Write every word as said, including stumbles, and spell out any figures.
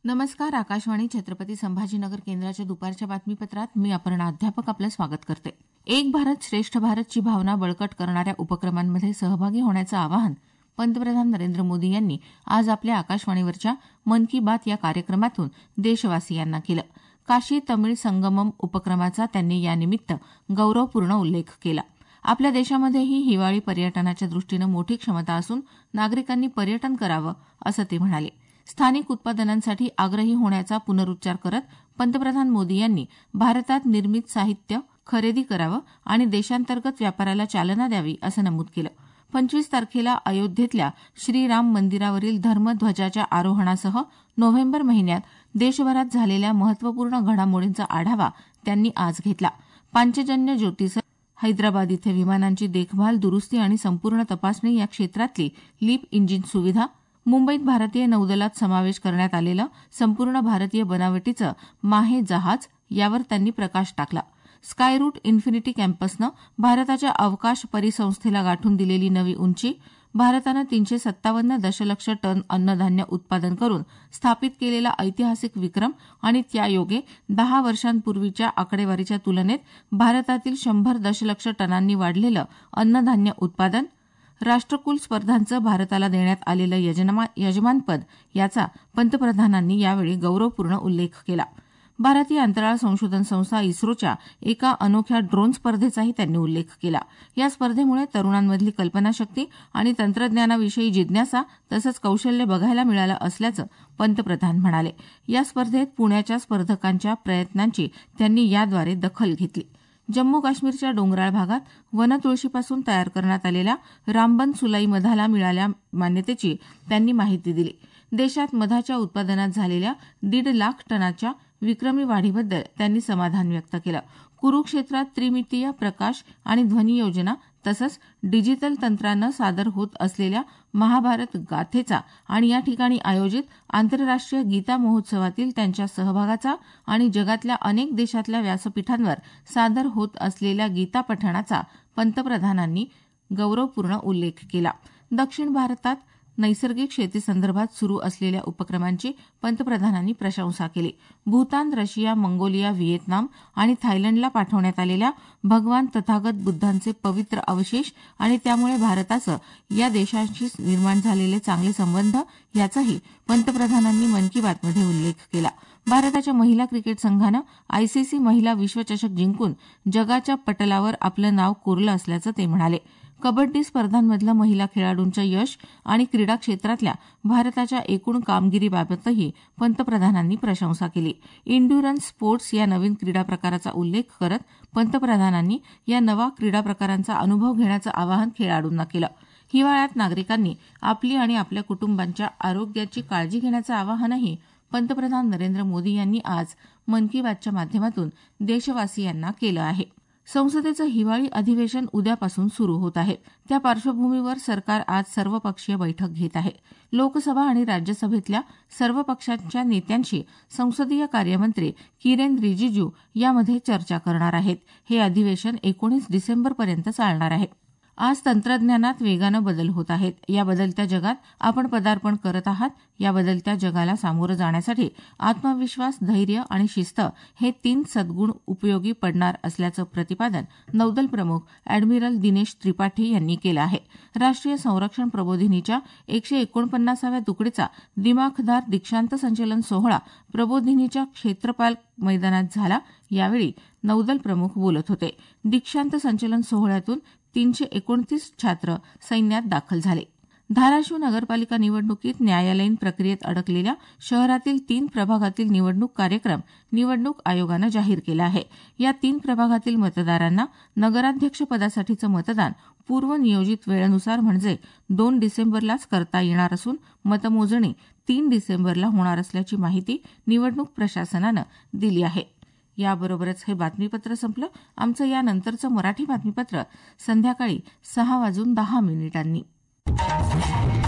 नमस्कार. आकाशवाणी छत्रपती संभाजीनगर केंद्राच्या दुपारच्या बातमीपत्रात मी अपर्णा अध्यापक आपलं स्वागत करते. एक भारत श्रेष्ठ भारतची भावना बळकट करणाऱ्या उपक्रमांमध्ये सहभागी होण्याचं आवाहन पंतप्रधान नरेंद्र मोदी यांनी आज आपल्या आकाशवाणीवरच्या मन की बात या कार्यक्रमातून देशवासियांना केलं. काशी तमिळ संगमम उपक्रमाचा त्यांनी यानिमित्त गौरवपूर्ण उल्लेख केला. आपल्या देशामध्येही हिवाळी पर्यटनाच्या दृष्टीनं मोठी क्षमता असून नागरिकांनी पर्यटन करावं असं ते म्हणाले. स्थानिक उत्पादनांसाठी आग्रही होण्याचा पुनरुच्चार करत पंतप्रधान मोदी यांनी भारतात निर्मित साहित्य खरेदी करावं आणि देशांतर्गत व्यापाराला चालना द्यावी असं नमूद केलं. पंचवीस तारखेला अयोध्येतल्या श्रीराम मंदिरावरील धर्मध्वजाच्या आरोहणासह नोव्हेंबर महिन्यात देशभरात झालेल्या महत्त्वपूर्ण घडामोडींचा आढावा त्यांनी आज घेतला. पांचजन्य ज्योतिसर, हैदराबाद इथे विमानांची देखभाल, दुरुस्ती आणि संपूर्ण तपासणी या क्षेत्रातली लीप इंजिन सुविधा, मुंबईत भारतीय नौदलात समावेश करण्यात आलेलं संपूर्ण भारतीय बनावटीचं माहे जहाज यावर त्यांनी प्रकाश टाकला. स्कायरूट इन्फिनिटी कॅम्पसनं भारताच्या अवकाश परिसंस्थेला गाठून दिलेली नवी उंची, भारतानं तीनशे सत्तावन्न दशलक्ष टन अन्नधान्य उत्पादन करून स्थापित केलेला ऐतिहासिक विक्रम आणि त्यायोगे दहा वर्षांपूर्वीच्या आकडेवारीच्या तुलनेत भारतातील शंभर दशलक्ष टनांनी वाढलेलं अन्नधान्य उत्पादन, राष्ट्रकुल स्पर्धांचं भारताला देण्यात आलेलं यजमा यजमानपद याचा पंतप्रधानांनी यावेळी गौरवपूर्ण उल्लेख केला. भारतीय अंतराळ संशोधन संस्था इस्रोच्या एका अनोख्या ड्रोन स्पर्धेचाही त्यांनी उल्लेख केला. या स्पर्धेमुळे तरुणांमधली कल्पनाशक्ती आणि तंत्रज्ञानाविषयी जिज्ञासा तसंच कौशल्य बघायला मिळालं असल्याचं पंतप्रधान म्हणाले. या स्पर्धेत पुण्याच्या स्पर्धकांच्या प्रयत्नांची त्यांनी याद्वारे दखल घेतली. जम्मू काश्मीरच्या डोंगराळ भागात वनतुळशीपासून तयार करण्यात आलेल्या रामबन सुलाई मधाला मिळालेल्या मान्यतेची त्यांनी माहिती दिली. देशात मधाच्या उत्पादनात झालेल्या दीड लाख टनाच्या विक्रमी वाढीबद्दल त्यांनी समाधान व्यक्त केलं. कुरुक्षेत्रात त्रिमितीय प्रकाश आणि ध्वनी योजना तसंच डिजिटल तंत्रानं सादर होत असलेल्या महाभारत गाथेचा आणि या ठिकाणी आयोजित आंतरराष्ट्रीय गीता महोत्सवातील त्यांच्या सहभागाचा आणि जगातल्या अनेक देशातल्या व्यासपीठांवर सादर होत असलेल्या गीता पठणाचा पंतप्रधानांनी गौरवपूर्ण उल्लेख केला. दक्षिण भारतात नैसर्गिक शेतीसंदर्भात सुरू असलेल्या उपक्रमांची पंतप्रधानांनी प्रशंसा केली. भूतान, रशिया, मंगोलिया, व्हिएतनाम आणि थायलंडला पाठवण्यात आलेल्या भगवान तथागत बुद्धांचे पवित्र अवशेष आणि त्यामुळे भारताचं या देशांशी निर्माण झालेले चांगले संबंध याचाही पंतप्रधानांनी मन की बातमध्ये उल्लेख केला. भारताच्या महिला क्रिकेट संघानं आयसीसी महिला विश्वचषक जिंकून जगाच्या पटलावर आपलं नाव कोरलं असल्याचं ते म्हणाले. कबड्डी स्पर्धांमधलं महिला खेळाडूंचं यश आणि क्रीडा क्षेत्रातल्या भारताच्या एकूण कामगिरीबाबतही पंतप्रधानांनी प्रशंसा केली. इंड्युरन्स स्पोर्ट्स या नवीन क्रीडा प्रकाराचा उल्लेख करत पंतप्रधानांनी या नवा क्रीडा प्रकारांचा अनुभव घेण्याचं आवाहन खेळाडूंना केलं. हिवाळ्यात नागरिकांनी आपली आणि आपल्या कुटुंबांच्या आरोग्याची काळजी घेण्याचं आवाहनही पंतप्रधान नरेंद्र मोदी यांनी आज मन की बातच्या माध्यमातून देशवासियांना केलं आहे. संसदेचं हिवाळी अधिवेशन उद्यापासून सुरू होत आहे. त्या पार्श्वभूमीवर सरकार आज सर्वपक्षीय बैठक घेत आहे. लोकसभा आणि राज्यसभेतल्या सर्व पक्षांच्या नेत्यांशी संसदीय कार्यमंत्री किरेन रिजिजू यामध्ये चर्चा करणार आहेत. हे अधिवेशन एकोणीस डिसेंबरपर्यंत चालणार आहे. आज तंत्रज्ञानात वेगानं बदल होत आहेत. या बदलत्या जगात आपण पदार्पण करत आहात. या बदलत्या जगाला सामोरं जाण्यासाठी आत्मविश्वास, धैर्य आणि शिस्त हे तीन सद्गुण उपयोगी पडणार असल्याचं प्रतिपादन नौदल प्रमुख अॅडमिरल दिनेश त्रिपाठी यांनी केलं आहे. राष्ट्रीय संरक्षण प्रबोधिनीच्या एकशे एकोणपन्नासाव्या तुकडीचा दिमाखदार दीक्षांत संचलन सोहळा प्रबोधिनीच्या क्षेत्रपाल मैदानात झाला. यावेळी नौदल प्रमुख बोलत होते. दीक्षांत संचलन सोहळ्यातून तीनशे एकोणतीस छात्र सैन्यात दाखल झाले. धाराशिव नगरपालिका निवडणुकीत न्यायालयीन प्रक्रियेत अडकलेल्या शहरातील तीन प्रभागातील निवडणूक कार्यक्रम निवडणूक आयोगानं जाहीर केला आहे. या तीन प्रभागातील मतदारांना नगराध्यक्षपदासाठीचं मतदान पूर्वनियोजित वेळेनुसार म्हणजे दोन डिसेंबरलाच करता येणार असून मतमोजणी तीन डिसेंबरला होणार असल्याची माहिती निवडणूक प्रशासनानं दिली आहे. याबरोबरच हे बातमीपत्र संपलं. आमचं यानंतरचं मराठी बातमीपत्र संध्याकाळी सहा वाजून दहा मिनिटांनी.